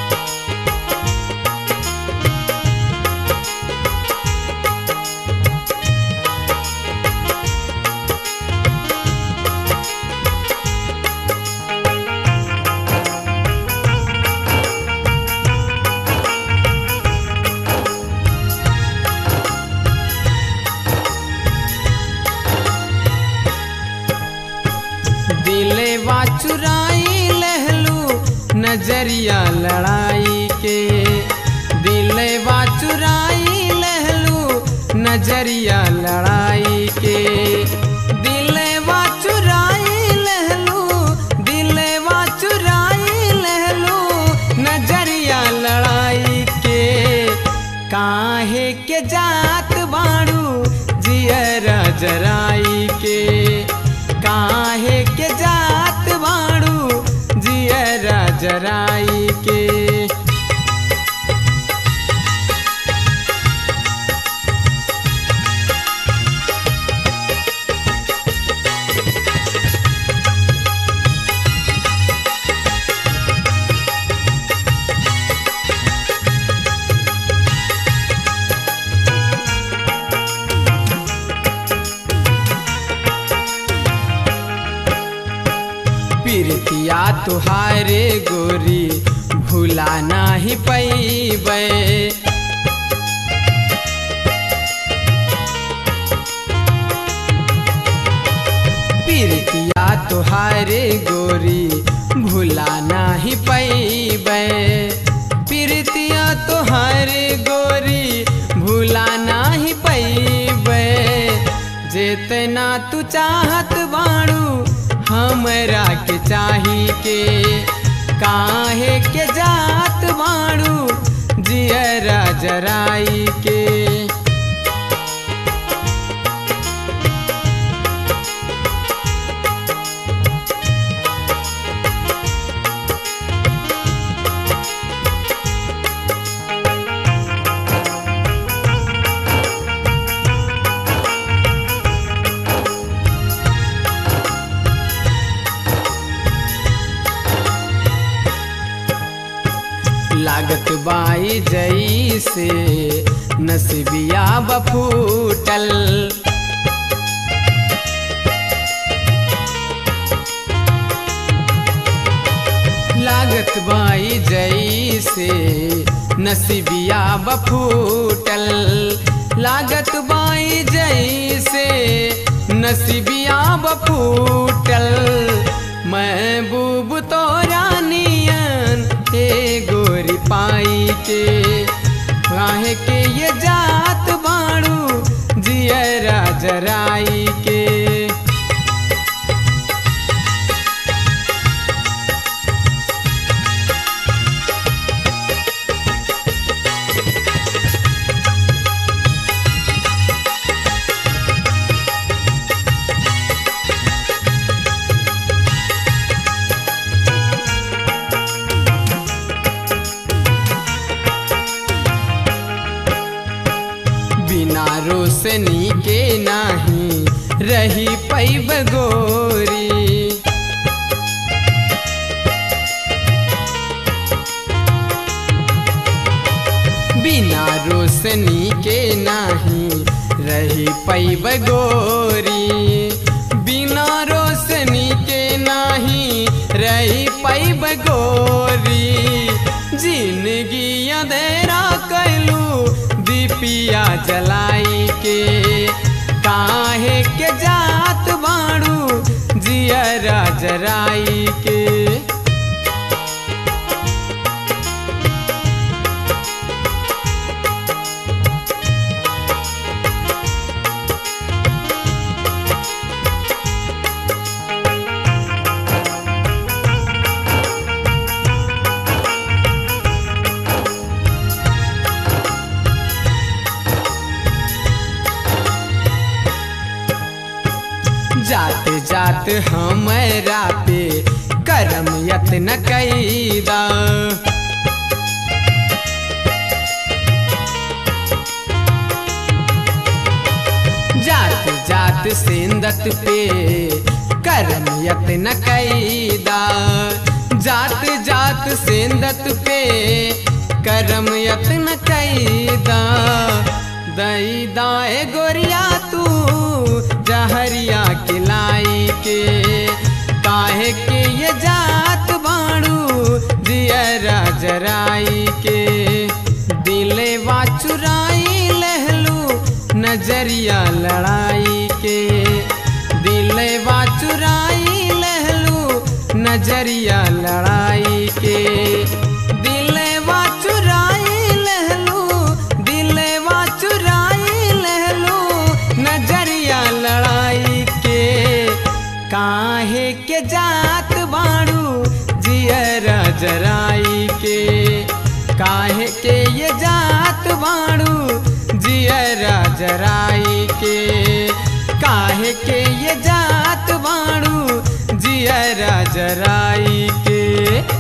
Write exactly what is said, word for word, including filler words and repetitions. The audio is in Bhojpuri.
दिलवा चुराई लहलू नजरिया लड़ाई के, दिलवा चुराई लहलू नजरिया लड़ाई के, दिलवा चुराई लहलू दिलवा चुराई लहलू नजरिया लड़ाई के। काहे के जात बाड़ू जियरा जराई के, काहे के जात बाड़ू जियरा जराई के। प्रीतिया तुहारे गोरी भूला नाही पैबै, प्रीतिया तुहारे गोरी भूला नाही पैबै, प्रीतिया तुहारे गोरी भूला नाही पैबै। जितना तू चाहत बाड़ू हमरा के चाही के, काहे के जात बाड़ू जियरा जराई के। लागत बाई जैसे नसीबिया बफूटल, लागत बाई जैसे नसीबिया बफूटल, लागत बाई जैसे नसीबिया बफूटल। महबूब तोरा नियन ए गोरी पाई के, काहे के ये जात बाड़ू जियरा जराई के। बिना रोशनी के नाही रही पैब गोरी, बिना रोशनी के नाही रही पैब गोरी, बिना रोशनी के नाही रही पैब गोरी। जिंदगी अंधेरा कैलू दीपिया जलाई के, काहे के जात बाड़ू जियरा जराई के। जात जात हमरा पे करम यत्न कैदा, जात जात सिंदत पे करम यत्न कैदा, जात जात सेंदत पे करम यत्न कैदा दई दाए गोरिया तू जहरिया खिलाई के काहे के ये जात बाड़ू दियरा जराई के दिले वा चुराई लहलू नजरिया लड़ाई के दिले वा चुराई लहलू नजरिया लड़ाई के दिले वा चुराई लहलू दिले वा चुराई लहलू नजरिया लड़ाई के काहे के जात बाड़ू जियरा जराई के काहे के ये जात बाड़ू जियरा जराई के काहे के ये जात बाड़ू जियरा जराई के।